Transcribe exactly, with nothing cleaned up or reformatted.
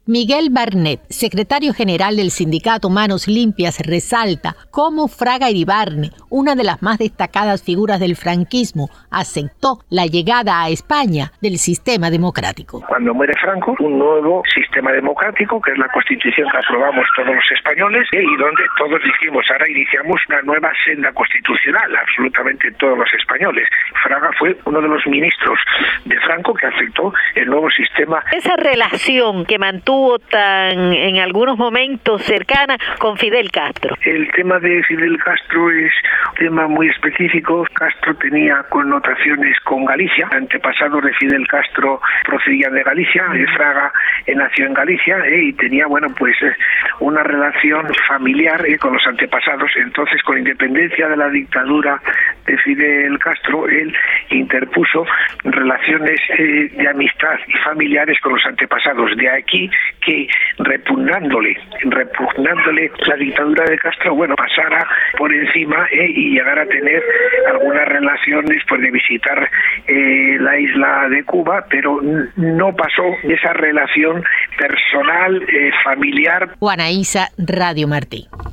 Miguel Barnet, secretario general del sindicato Manos Limpias, resalta cómo Fraga Iribarne, una de las más destacadas figuras del franquismo, aceptó la llegada a España del sistema democrático. Cuando muere Franco, un nuevo sistema democrático, que es la Constitución que aprobamos todos los españoles, y donde todos dijimos, ahora iniciamos una nueva senda constitucional, absolutamente todos los españoles. Fraga fue uno de los ministros de Franco que aceptó el nuevo sistema. Esa relación que mantuvo tan en algunos momentos cercana con Fidel Castro. El tema de Fidel Castro es un tema muy específico. Castro tenía connotaciones con Galicia. Antepasados de Fidel Castro procedían de Galicia. Fraga eh, nació en Galicia eh, y tenía, bueno, pues eh, una relación familiar eh, con los antepasados. Entonces, con independencia de la dictadura de Fidel Castro, él interpuso relaciones eh, de amistad y familiares con los antepasados. De aquí que repugnándole, repugnándole la dictadura de Castro, bueno, pasara por encima eh, y llegara a tener algunas relaciones, pues de visitar eh, la isla de Cuba, pero no pasó esa relación personal, eh, familiar. Juana Isa, Radio Martí.